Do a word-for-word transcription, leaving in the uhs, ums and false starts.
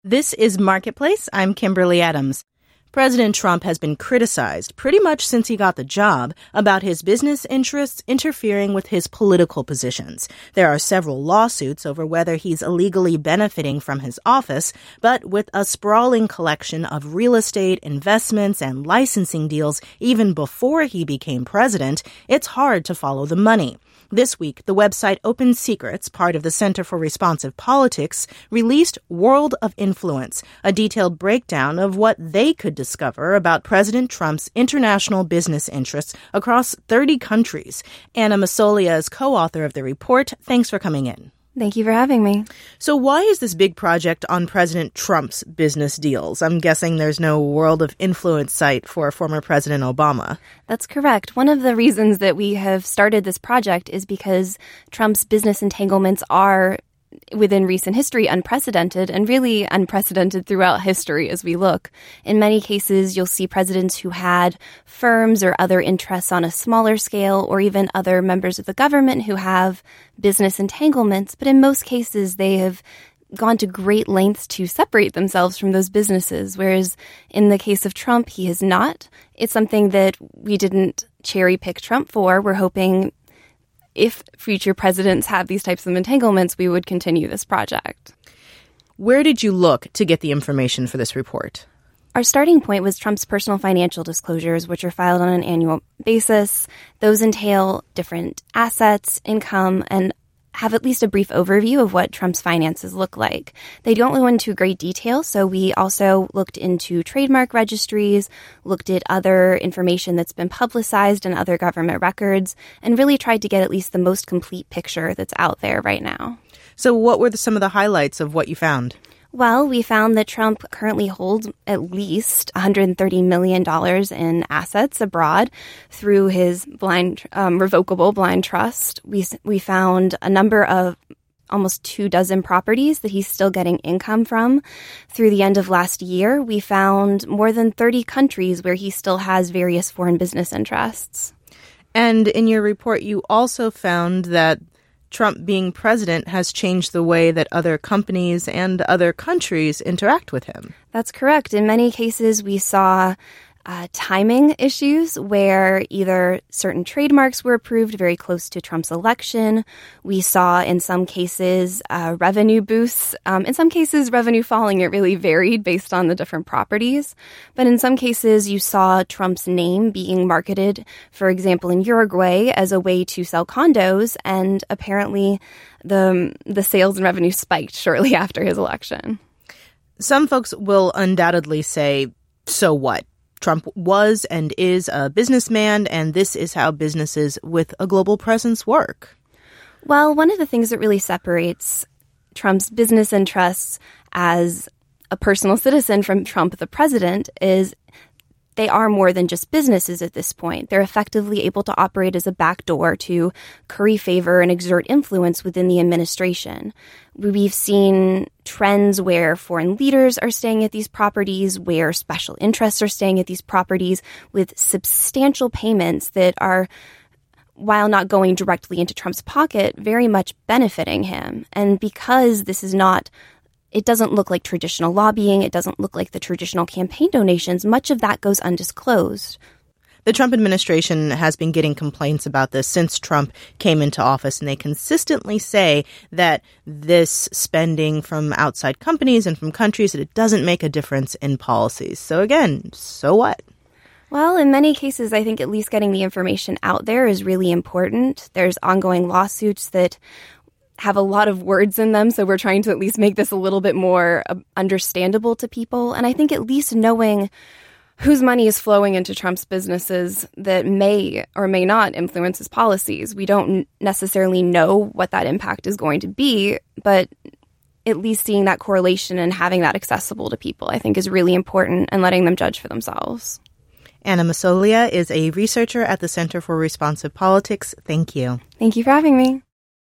This is Marketplace. I'm Kimberly Adams. President Trump has been criticized pretty much since he got the job about his business interests interfering with his political positions. There are several lawsuits over whether he's illegally benefiting from his office, but with a sprawling collection of real estate, investments, and licensing deals even before he became president, it's hard to follow the money. This week, the website Open Secrets, part of the Center for Responsive Politics, released World of Influence, a detailed breakdown of what they could discover about President Trump's international business interests across thirty countries. Anna Masolia is co-author of the report. Thanks for coming in. Thank you for having me. So why is this big project on President Trump's business deals? I'm guessing there's no World of Influence site for former President Obama. That's correct. One of the reasons that we have started this project is because Trump's business entanglements are, within recent history, unprecedented and really unprecedented throughout history as we look. In many cases, you'll see presidents who had firms or other interests on a smaller scale, or even other members of the government who have business entanglements. But in most cases, they have gone to great lengths to separate themselves from those businesses, whereas in the case of Trump, he has not. It's something that we didn't cherry pick Trump for. We're hoping if future presidents have these types of entanglements, we would continue this project. Where did you look to get the information for this report? Our starting point was Trump's personal financial disclosures, which are filed on an annual basis. Those entail different assets, income, and have at least a brief overview of what Trump's finances look like. They don't go into great detail, so we also looked into trademark registries, looked at other information that's been publicized in other government records, and really tried to get at least the most complete picture that's out there right now. So what were the, some of the highlights of what you found? Well, we found that Trump currently holds at least one hundred thirty million dollars in assets abroad through his blind, um, revocable blind trust. We we found a number of almost two dozen properties that he's still getting income from. Through the end of last year, we found more than thirty countries where he still has various foreign business interests. And in your report, you also found that Trump being president has changed the way that other companies and other countries interact with him. That's correct. In many cases, we saw uh, timing issues where either certain trademarks were approved very close to Trump's election. We saw in some cases uh, revenue boosts. Um, in some cases, revenue falling. It really varied based on the different properties. But in some cases, you saw Trump's name being marketed, for example, in Uruguay as a way to sell condos. And apparently the, the sales and revenue spiked shortly after his election. Some folks will undoubtedly say, so what? Trump was and is a businessman, and this is how businesses with a global presence work. Well, one of the things that really separates Trump's business interests as a personal citizen from Trump the president is they are more than just businesses at this point. They're effectively able to operate as a backdoor to curry favor and exert influence within the administration. We've seen trends where foreign leaders are staying at these properties, where special interests are staying at these properties with substantial payments that are, while not going directly into Trump's pocket, very much benefiting him. And because this is not It doesn't look like traditional lobbying. It doesn't look like the traditional campaign donations. Much of that goes undisclosed. The Trump administration has been getting complaints about this since Trump came into office, and they consistently say that this spending from outside companies and from countries, that it doesn't make a difference in policies. So again, so what? Well, in many cases, I think at least getting the information out there is really important. There's ongoing lawsuits that have a lot of words in them, so we're trying to at least make this a little bit more uh, understandable to people. And I think at least knowing whose money is flowing into Trump's businesses that may or may not influence his policies. We don't necessarily know what that impact is going to be, but at least seeing that correlation and having that accessible to people, I think, is really important, and letting them judge for themselves. Anna Masolia is a researcher at the Center for Responsive Politics. Thank you. Thank you for having me.